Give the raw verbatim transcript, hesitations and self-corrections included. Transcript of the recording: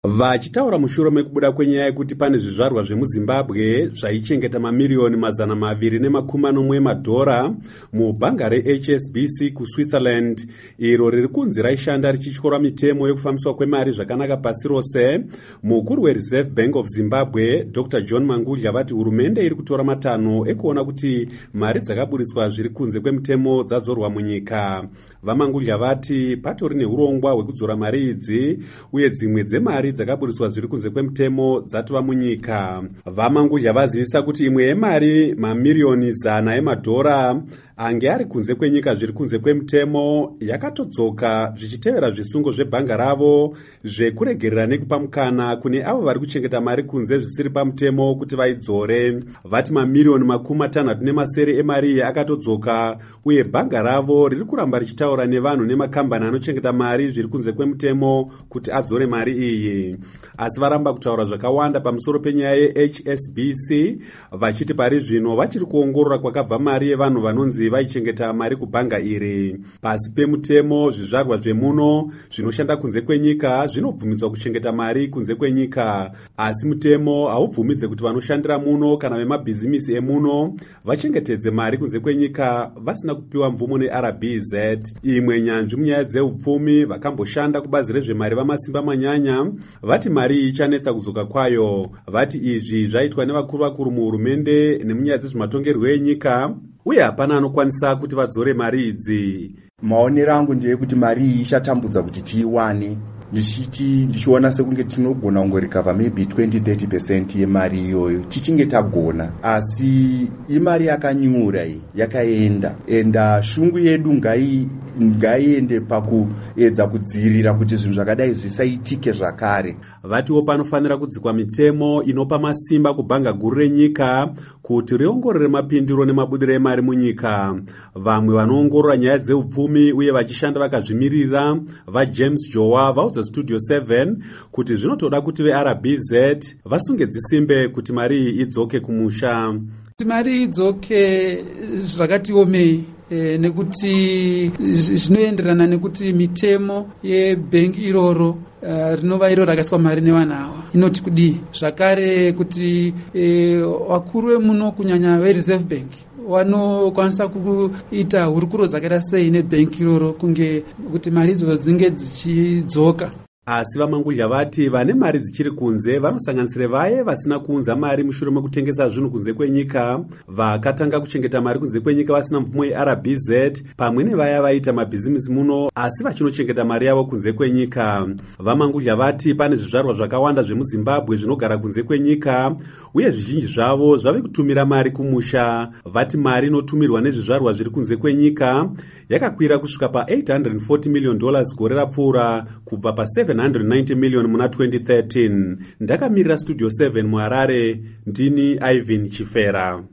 Vachitaura mushure mekubuda kwenyaya yekuti pane zvizvarwa zvemuZimbabwe zvaichengeta mamiriyoni mazana maviri nemakumi manomwe emadhora mubhanga reH S B C kuSwitzerland, iro riri kunzi raishanda richityora mitemo yekufambiswa kwemari zvakanaka pasi rose, mukuru weReserve Bank of Zimbabwe Doctor John Mangudya vati hurumende iri kutora matanho ekuona kuti mari dzakaburiswa zviri kunze kwemitemo dzadzorwa munyika. VaMangudya vati patori neurongwa hwekudzora mari idzi uye dzimwe dzemari dzakaburiswa zviri kunze kwemitemo dzatova munyika. VaMangudya vazivisa kuti imwe yemari mamiriyoni zana emadhora ange ari kunze kwenyika zviri kunze kwemitemo yakatodzoka zvichitevera zvisungo zvebhanga ravo zvekuregerera nekupa mukana kune avo vari kuchengeta mari kunze zvisiri pamutemo kuti vaidzore. Vati mamiriyoni makumi matanhatu nemasere emari iyi akatodzoka uye bhanga ravo riri kuramba richitaura nevanhu nemakambani anochengeta mari zviri kunze kwemutemo kuti adzore mari iyi, asi varamba kutaura zvakawanda pamusoro penyaya yeH S B C vachiti pari zvino vachiri kuongorora kwakabva mari yevanhu vanonzi vaichengeta mari kubhanga iri. Pasi pemutemo zvizvarwa zvemuno zvinoshanda kunze kwenyika zvinobvumidzwa kuchengeta mari kunze kwenyika, asi mutemo haubvumidze kuti vanoshandira muno kana vemabhizimisi emuno vachengetedze mari kunze kwenyika vasina kupiwa mvumo neR B Z. Imwe nyanzvi munyaya dzeupfumi vakamboshanda kubazi rezvemari vamasimba manyanya vati mari iyi ichanetsa kudzoka kwayo. Vati izvi zvaitwa nevakuru vakuru muhurumende nemunyaya dzezvematongerwo enyika uye hapana anokwanisa kuti vadzore mari idzi. Maonero angu ndeyekuti mari iyi ichatambudza kuti tiiwane, ndichiti ndichiona sekunge tinogona kungorikavha maybe twenty to thirty percent yemari iyoyo tichinge tagona, asi imari yakanyura iyi yakaenda enda shungu yedu ngai ngaiende pakuedza kudzivirira kuti zvinhu zvakadai zvisaitike zvakare. Vatiwo panofanira kudzikwa mitemo inopa masimba kubhanga guru renyika kuti riongorore mapindiro nemabudiro emari munyika. Vamwe vanoongorora nyaya dzeupfumi uye vachishanda vakazvimirira vaJames Jowa vaudza Studio seven kuti zvinotoda kuti veR B Z vasunge dzisimbe kuti mari iyi idzoke kumusha. Mari idzoke zvakati omei E, nekuti zvinoenderana nekuti mitemo yebhengi iroro uh, rinova iro rakaiswa mari nevanhu ava inoti kudii. Zvakare kuti e, vakuru vemuno kunyanya veReserve Bank vanokwanisa kuita hurukuro dzakaita sei nebhengi iroro kunge kuti mari idzodzo dzinge dzichidzoka. Asi VaMangudya vati vane mari dzichiri kunze vanosanganisira vaye vasina kuunza mari mushure mekutengesa zvinhu kunze kwenyika, vakatanga kuchengeta mari kunze kwenyika vasina mvumo yeR B Z, pamwe nevaya vaita mabhizimisi muno asi vachinochengeta mari yavo kunze kwenyika. VaMangudya vati pane zvizvarwa zvakawanda zvemuZimbabwe zvinogara kunze kwenyika uye zvizhinji zvavo zvave kutumira mari kumusha. Vati mari inotumirwa nezvizvarwa zviri kunze kwenyika yakakwira kusvika pa eight hundred forty million dollars gore rapfuura kubva pa seven hundred ninety million muna twenty thirteen. Ndakamirira Studio seven muHarare, ndini Ivan Chifera.